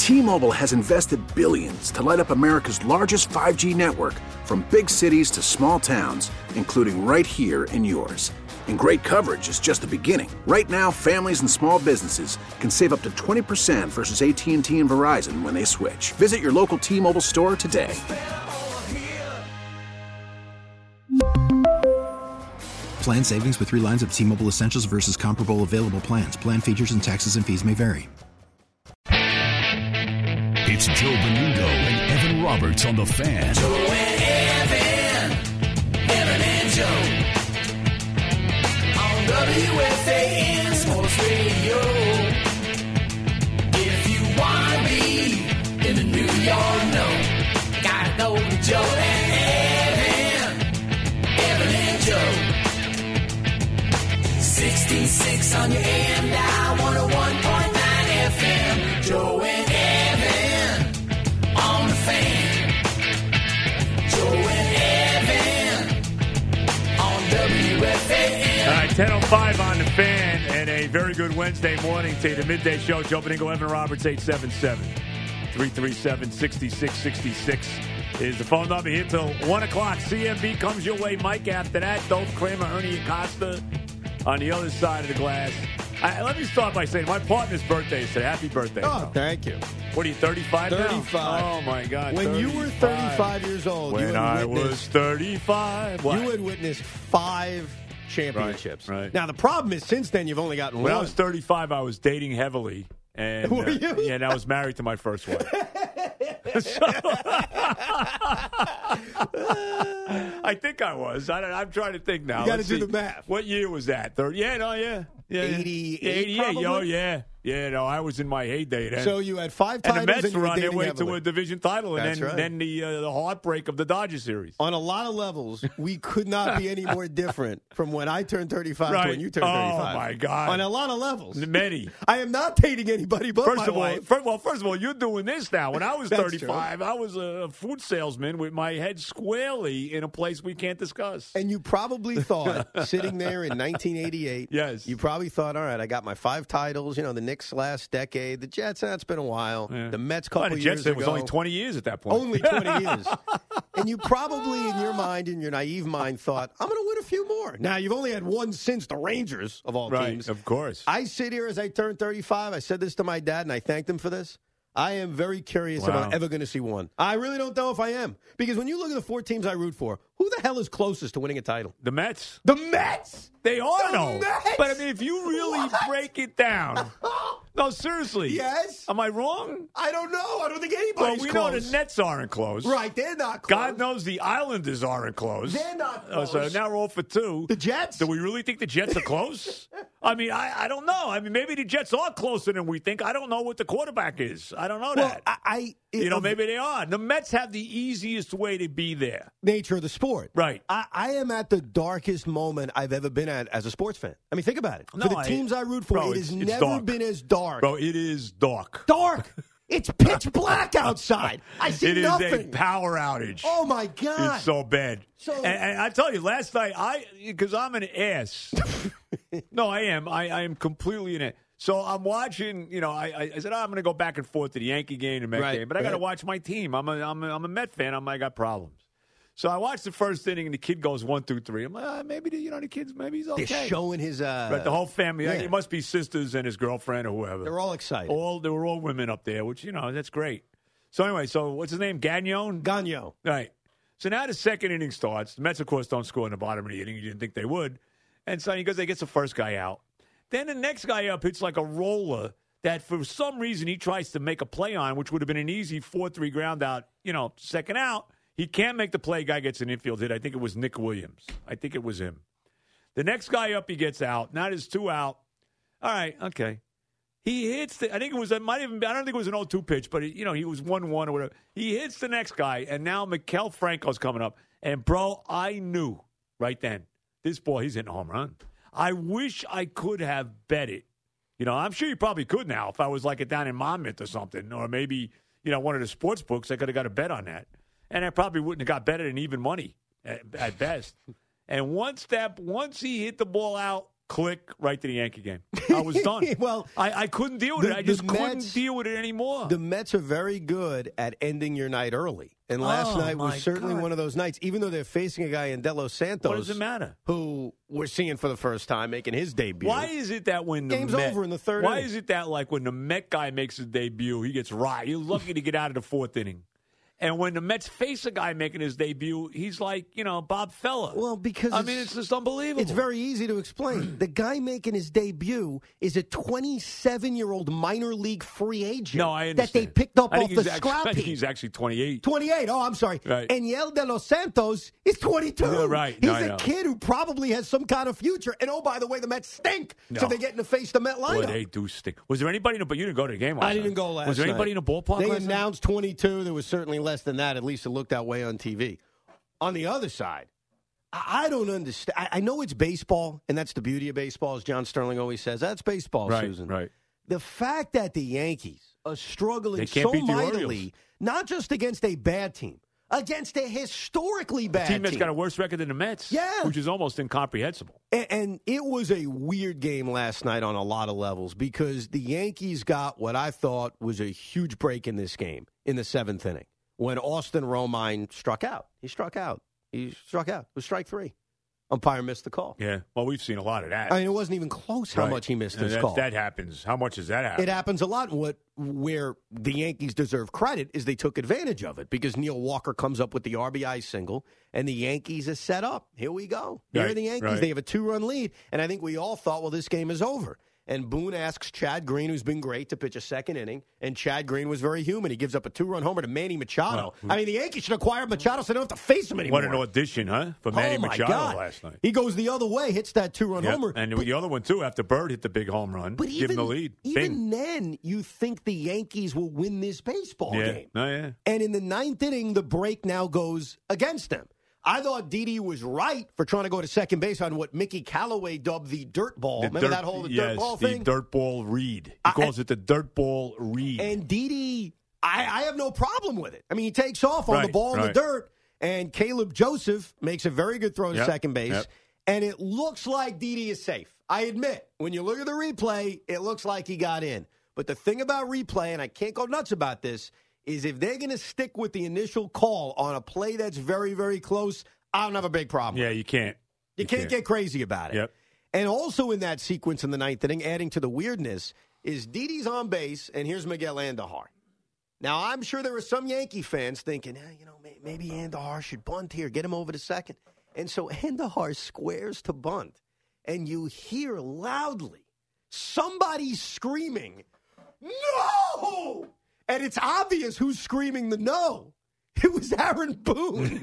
T-Mobile has invested billions to light up America's largest 5G network, from big cities to small towns, including right here in yours. And great coverage is just the beginning. Right now, families and small businesses can save up to 20% versus AT&T and Verizon when they switch. Visit your local T-Mobile store today. Plan savings with 3 lines of T-Mobile Essentials versus comparable available plans. Plan features and taxes and fees may vary. It's Joe Benudo and Evan Roberts on The Fan. Joe and Evan and Joe. On WFAN Sports Radio. If you want to be in the New York know, gotta go to Joe and Evan and Joe. 66 on your AM dial, 101.9 FM. Joe and Evan on The Fan. Joe and Evan on WFAN. All right, 10:05 on The Fan, and a very good Wednesday morning to the midday show. Joe Beningo, Evan Roberts, 877-337-6666 is the phone number here till 1 o'clock. CMB comes your way. Mike after that. Dove Kramer, Ernie Acosta on the other side of the glass. Let me start by saying my partner's birthday is today. Happy birthday. Oh, bro. Thank you. What are you, 35 now? 35. Oh, my God. When 35. you were 35 years old, When I was 35. What? You had witnessed 5 championships. Right. Now, the problem is, since then, you've only gotten When one. I was 35, I was dating heavily. And, Were you? Yeah, and I was married to my first wife. I think I was. I'm trying to think now. You got to do the math. What year was that? 30? Yeah, no, yeah. 88, 88. probably? Oh, yeah. Yeah, no, I was in my heyday then. So you had 5 and titles, the Mets and you were were on their dating way heavily. to a division title, and That's right. then the heartbreak of the Dodger series. On a lot of levels, we could not be any more different from when I turned 35 Right. to when you turned 35. Oh, my God. On a lot of levels. Many. I am not dating anybody but First my of all, wife. first of all, you're doing this now. When I was That's 35, I was a food salesman with my head squarely in a place we can't discuss. And you probably thought, sitting there in 1988, Yes. you probably thought, all right, I got my 5 titles, the Knicks last decade, the Jets, that's been a while, Yeah. the Mets Well, couple the years Jets, ago. it was only 20 years at that point. Only 20 years. And you probably, in your mind, in your naive mind, thought, I'm going to win a few more. Now, you've only had one since the Rangers, of all Right, teams. of course. I sit here as I turn 35. I said this to my dad, and I thanked him for this. I am very curious if Wow. I'm ever going to see one. I really don't know if I am. Because when you look at the 4 teams I root for, who the hell is closest to winning a title? The Mets. The Mets! They are, The though. Mets! But, I mean, if you really What? break it down. No, seriously. Yes? Am I wrong? I don't know. I don't think Well, anybody's we close. know the Nets aren't close. Right, they're not close. God knows the Islanders aren't close. They're not So close. now we're all for 2. The Jets? Do we really think the Jets are close? I mean, I don't know. I mean, maybe the Jets are closer than we think. I don't know what the quarterback is. I don't know Well, that. Maybe they are. The Mets have the easiest way to be there. Nature of the sport. Right. I am at the darkest moment I've ever been at as a sports fan. I mean, think about it. No, For the teams I root for, bro, it has it's never dark. been as dark. Bro, it is dark. Dark. It's pitch black outside. I see It is nothing. a power outage. Oh, my God. It's so bad. And I tell you, last night, because I'm an ass. No, I am. I am completely an ass. So I'm watching, I said, I'm going to go back and forth to the Yankee game and Met Right, game, but I got to right. watch my team. I'm a Met fan. I got problems. So I watched the first inning, and the kid goes 1, 2, 3. I'm like, maybe the kid's maybe he's okay. They're showing his. But the whole family, yeah. it must be sisters and his girlfriend or whoever. They're all excited. They were all women up there, which that's great. So anyway, what's his name? Gagnon. Gagnon. Right. So now the second inning starts. The Mets, of course, don't score in the bottom of the inning. You didn't think they would. And so he goes, they gets the first guy out. Then the next guy up hits like a roller that for some reason he tries to make a play on, which would have been an easy 4-3 ground out, second out. He can't make the play. Guy gets an infield hit. I think it was Nick Williams. I think it was him. The next guy up, he gets out. Now there's 2 out. All right, okay. He hits I think it was, I don't think it was an 0-2 pitch, but, he was 1-1 or whatever. He hits the next guy, and now Maikel Franco's coming up. And, bro, I knew right then, this boy, he's hitting a home run. I wish I could have bet it. I'm sure you probably could now if I was like it down in Monmouth or something, or maybe, one of the sports books. I could have got a bet on that. And I probably wouldn't have got better than even money at best. And once he hit the ball out, click, right to the Yankee game. I was done. Well, I couldn't deal with it. I just couldn't deal with it anymore. The Mets are very good at ending your night early. And last night was certainly one of those nights, even though they're facing a guy in De Los Santos. What does it matter? Who we're seeing for the first time making his debut. Why is it that when the game's Met, over in the third why inning? is it that like when the Met guy makes his debut, he gets right? You're lucky to get out of the fourth inning. And when the Mets face a guy making his debut, he's like, Bob Feller. Well, because it's just unbelievable. It's very easy to explain. The guy making his debut is a 27-year-old minor league free agent. No, I understand. That they picked up I off think the scrap I think heap. he's actually 28. 28. Oh, I'm sorry. Right. And Yel De Los Santos is 22. Yeah, right. He's No, I a know. kid who probably has some kind of future. And, oh, by the way, the Mets stink. No. So they're getting to face the Met lineup. Boy, they do stink. Was there anybody but you didn't go to the game last night? I didn't go last night. Was there anybody in the ballpark They last night? announced 22. There was certainly less than that. At least it looked that way on TV. On the other side, I don't understand. I know it's baseball, and that's the beauty of baseball, as John Sterling always says. That's baseball, Right, Susan. right. The fact that the Yankees are struggling They can't so beat the mightily, Orioles. not just against a bad team, against a historically bad Team that's got a worse record than the Mets, Yeah. which is almost incomprehensible. And it was a weird game last night on a lot of levels because the Yankees got what I thought was a huge break in this game in the seventh inning when Austin Romine struck out. He struck out. It was strike three. Umpire missed the call. Yeah, well, we've seen a lot of that. I mean, it wasn't even close how Right. much he missed his that, call. That happens. How much does that happen? It happens a lot. Where the Yankees deserve credit is they took advantage of it because Neil Walker comes up with the RBI single, and the Yankees are set up. Here we go. Here are Right, the Yankees. right. They have a 2-run lead, and I think we all thought, well, this game is over. And Boone asks Chad Green, who's been great, to pitch a second inning, and Chad Green was very human. He gives up a 2-run homer to Manny Machado. Well, I mean, the Yankees should acquire Machado so they don't have to face him anymore. What an audition, huh? For Manny Oh, my Machado God. last night. He goes the other way, hits that 2-run Yep. homer. And the other one, too, after Bird hit the big home run, But give him the lead. Even Bing. then, you think the Yankees will win this baseball Yeah. game. Oh, yeah. And in the ninth inning, the break now goes against them. I thought Didi was right for trying to go to second base on what Mickey Callaway dubbed the dirt ball. Remember that whole dirt ball thing? The dirt ball read. He calls it the dirt ball read. And Didi, I have no problem with it. I mean, he takes off on the Right, ball in the right. dirt, and Caleb Joseph makes a very good throw to Yep, second base. yep. And it looks like Didi is safe. I admit, when you look at the replay, it looks like he got in. But the thing about replay, and I can't go nuts about this, is if they're going to stick with the initial call on a play that's very, very close, I don't have a big problem. Yeah, you can't. You can't get crazy about it. Yep. And also in that sequence in the ninth inning, adding to the weirdness, is Didi's on base, and here's Miguel Andujar. Now, I'm sure there were some Yankee fans thinking, maybe Andujar should bunt here, get him over to second. And so Andujar squares to bunt, and you hear loudly somebody screaming, "No!" And it's obvious who's screaming the no. It was Aaron Boone.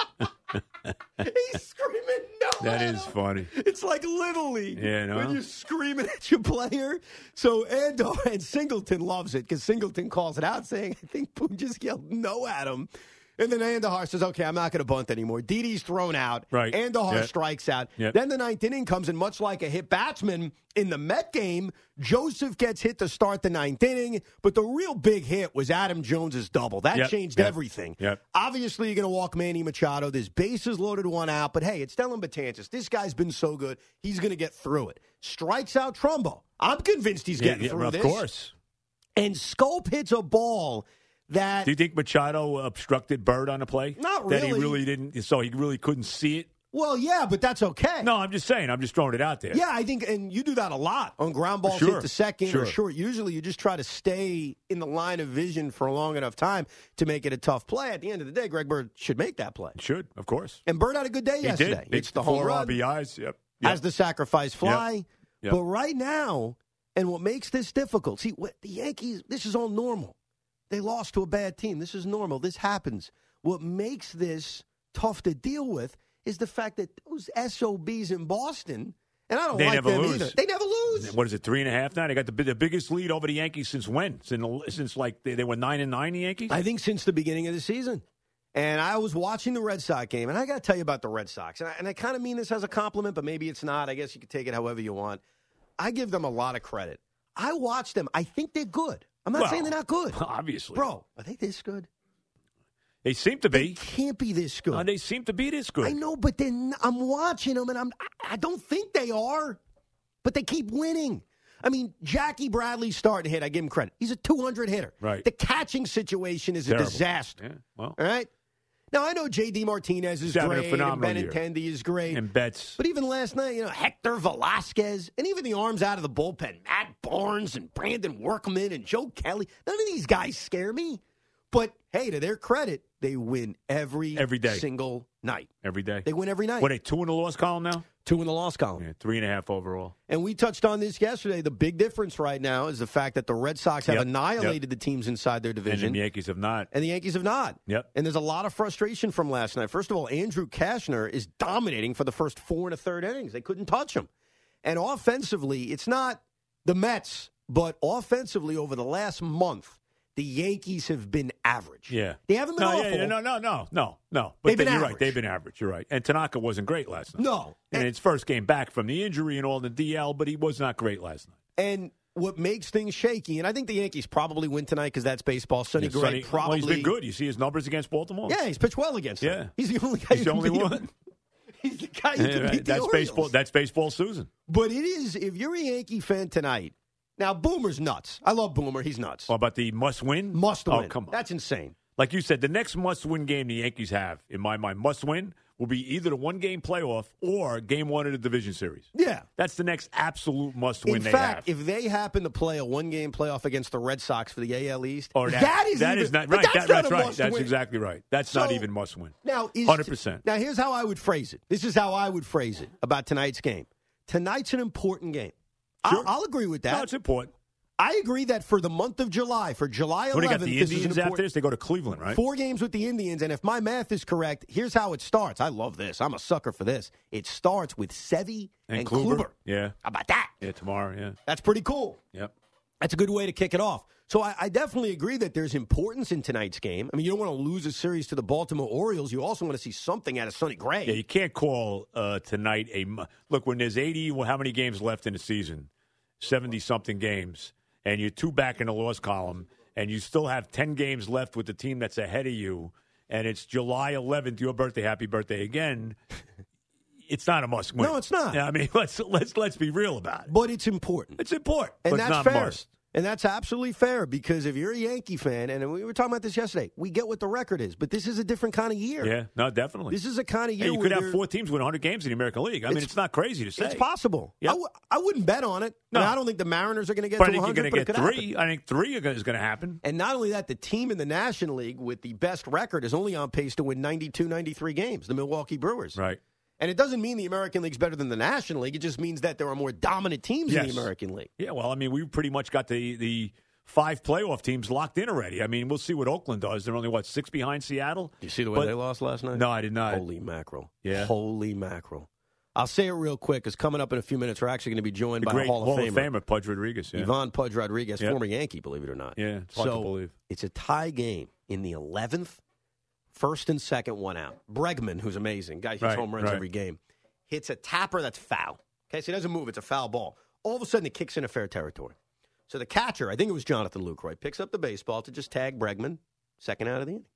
He's screaming no. That is funny. It's like Little League. Yeah, no? When you're screaming at your player. So and Singleton loves it because Singleton calls it out saying, I think Boone just yelled no at him. And then Andujar says, okay, I'm not going to bunt anymore. Didi's thrown out. Right. Andujar Yep. strikes out. Yep. Then the ninth inning comes, and much like a hit batsman in the Met game, Joseph gets hit to start the ninth inning. But the real big hit was Adam Jones's double. That Yep. changed Yep. everything. Yep. Obviously, you're going to walk Manny Machado. There's bases loaded, one out. But, hey, it's Stellan Betances. This guy's been so good. He's going to get through it. Strikes out Trumbo. I'm convinced he's getting through of this. course. And Scope hits a ball that Do you think Machado obstructed Bird on the play? Not That he really. really didn't, so he really couldn't see it? well, yeah, but that's okay. No, I'm just saying. I'm just throwing it out there. Yeah, I think, and you do that a lot on ground balls Sure. hit to second or Sure. short. Usually you just try to stay in the line of vision for a long enough time to make it a tough play. At the end of the day, Greg Bird should make that play. Should, of course. And Bird had a good day He yesterday. did. It's the home 4 run, RBIs. Yep. has the sacrifice fly. Yep. But right now, and what makes this difficult, see, the Yankees, this is all normal. They lost to a bad team. This is normal. This happens. What makes this tough to deal with is the fact that those SOBs in Boston, and I don't They like never them lose. either. They never lose. What is it, 3.5 now? They got the biggest lead over the Yankees since when? Since like they were 9-9, the Yankees? I think since the beginning of the season. And I was watching the Red Sox game, and I got to tell you about the Red Sox. And I kind of mean this as a compliment, but maybe it's not. I guess you can take it however you want. I give them a lot of credit. I watch them. I think they're good. I'm not saying they're not good. Obviously. Bro, are they this good? They seem to They be. can't be this good. They seem to be this good. I know, but then I'm watching them, and I don't think they are. but they keep winning. I mean, Jackie Bradley's starting to hit. I give him credit. He's a 200 hitter. Right. The catching situation is Terrible. a disaster. Yeah, well. All right? Now, I know J.D. Martinez is having a great, and phenomenal year. Benintendi is great. And Betts. But even last night, Hector Velasquez, and even the arms out of the bullpen, Matt Barnes and Brandon Workman and Joe Kelly, none of these guys scare me. But, hey, to their credit, they win every day. single night. Every day. They win every night. What, 2 in the loss column now? 2 in the loss column. Yeah, 3.5 overall. And we touched on this yesterday. The big difference right now is the fact that the Red Sox have annihilated the teams inside their division. And the Yankees have not. And the Yankees have not. Yep. And there's a lot of frustration from last night. First of all, Andrew Kashner is dominating for the first 4 1/3 innings. They couldn't touch him. And offensively, it's not the Mets, but offensively over the last month, the Yankees have been average. Yeah. They haven't been awful. No. But They've been you're average. right. They've been average. You're right. And Tanaka wasn't great last night. No. And his first game back from the injury and all the DL, but he was not great last night. And what makes things shaky, and I think the Yankees probably win tonight because that's baseball. Sonny Gray probably. Well, he's been good. You see his numbers against Baltimore? Yeah, he's pitched well against them. Yeah. He's the only guy He's who the can only beat one. him. He's the guy who can beat the That's Orioles. baseball. That's baseball Susan. But it is, if you're a Yankee fan tonight, now Boomer's nuts. I love Boomer. He's nuts. What about the must-win? Must win. Oh, come on. That's insane. Like you said, the next must-win game the Yankees have, in my mind, must-win will be either the one-game playoff or Game 1 of the division series. Yeah. That's the next absolute must-win they In fact, have. if they happen to play a one-game playoff against the Red Sox for the AL East, Or that is not but right. That's That's not a right. must That's win. exactly right. That's So, not even must-win. Now, 100%. Now, here's how I would phrase it. This is how I would phrase it about tonight's game. Tonight's an important game. Sure. I'll agree with that. No, it's important. I agree that for the month of July, for July 11th, What do you got, the this is Indians an after important. this? They go to Cleveland, right? 4 games with the Indians, and if my math is correct, here's how it starts. I love this. I'm a sucker for this. It starts with Sevy and Kluber. Yeah. How about that? Yeah, tomorrow, yeah. That's pretty cool. Yep. That's a good way to kick it off. So I definitely agree that there's importance in tonight's game. I mean, you don't want to lose a series to the Baltimore Orioles. You also want to see something out of Sonny Gray. Yeah, you can't call tonight look, when there's 80, how many games left in the season? 70-something games. And you're 2 back in the loss column, and you still have 10 games left with the team that's ahead of you, and it's July 11th, your birthday, happy birthday again. It's not a must win. No, it's not. Yeah, I mean, let's be real about it. But it's important. It's important, And but that's it's not fair. must. And that's absolutely fair because if you're a Yankee fan, and we were talking about this yesterday, we get what the record is, but this is a different kind of year. Yeah, no, definitely. This is a kind of year Hey, you where could have 4 teams win 100 games in the American League. I mean, it's not crazy to say. It's possible. Yep. I wouldn't bet on it. No. I mean, I don't think the Mariners are going to get But to I think 100, you're going to but it get could 3. happen. I think 3 is going to happen. And not only that, the team in the National League with the best record is only on pace to win 92, 93 games, the Milwaukee Brewers. Right. And it doesn't mean the American League's better than the National League. It just means that there are more dominant teams in the American League. Yeah, well, I mean, we pretty much got the 5 playoff teams locked in already. I mean, we'll see what Oakland does. They're only, 6 behind Seattle? You see the way they lost last night? No, I did not. Holy mackerel. Yeah. Holy mackerel. I'll say it real quick because coming up in a few minutes, we're actually going to be joined by Great a Hall of Famer. Pudge Rodriguez. Yeah. Yvonne Pudge Rodriguez, Yep. former Yankee, believe it or not. Yeah, it's hard to believe. It's a tie game in the 11th, first and second, 1 out. Bregman, who's amazing, guy hits home runs every game, hits a tapper that's foul. Okay, so he doesn't move. It's a foul ball. All of a sudden, it kicks into fair territory. So the catcher, I think it was Jonathan Lucroy, picks up the baseball to just tag Bregman, second out of the inning.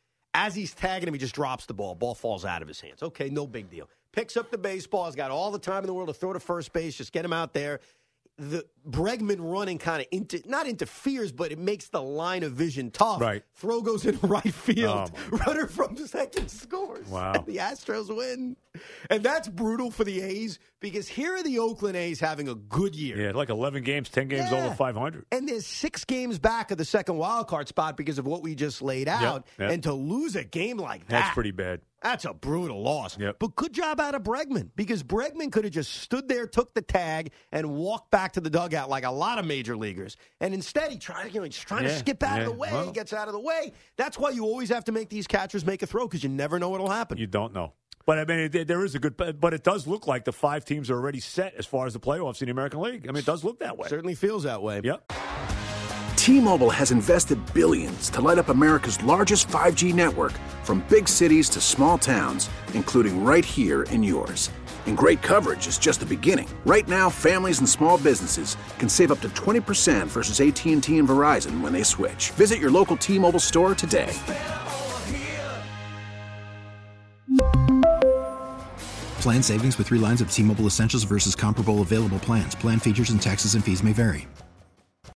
As he's tagging him, he just drops the ball. Ball falls out of his hands. Okay, no big deal. Picks up the baseball. He's got all the time in the world to throw to first base. Just get him out there. The Bregman running kind of not interferes, but it makes the line of vision tough. Right. Throw goes in right field. Oh, Runner from second scores. Wow. And the Astros win. And that's brutal for the A's because here are the Oakland A's having a good year. Yeah, like 11 games, 10 games over 500. And there's 6 games back of the second wild card spot because of what we just laid out. Yep. And to lose a game like that. That's pretty bad. That's a brutal loss. Yep. But good job out of Bregman because Bregman could have just stood there, took the tag, and walked back to the dugout like a lot of major leaguers. And instead, he's trying to skip out of the way. Well, He gets out of the way. That's why you always have to make these catchers make a throw because you never know what'll happen. You don't know. But, I mean, there is a good – but it does look like the 5 teams are already set as far as the playoffs in the American League. I mean, it does look that way. Certainly feels that way. Yep. T-Mobile has invested billions to light up America's largest 5G network from big cities to small towns, including right here in yours. And great coverage is just the beginning. Right now, families and small businesses can save up to 20% versus AT&T and Verizon when they switch. Visit your local T-Mobile store today. Plan savings with 3 lines of T-Mobile Essentials versus comparable available plans. Plan features and taxes and fees may vary.